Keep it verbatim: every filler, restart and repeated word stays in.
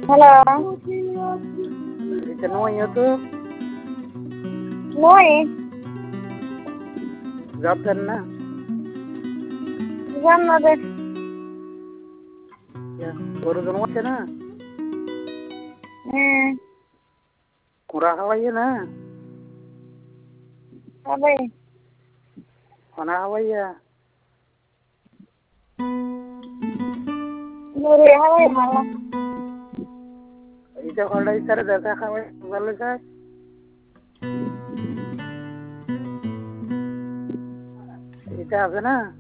hello এটা নয় তো নয় যাবেন না জান্নাতে গরু জন্মাচ্ছে না হ্যাঁ কুড়া খাওয়াইয়ে না হবে খানা খাওয়াইয়া মুড়ি হবে ভালো এটা হলটাই তারে দেখা খাওয়াই ভালো যায় এটা আছে না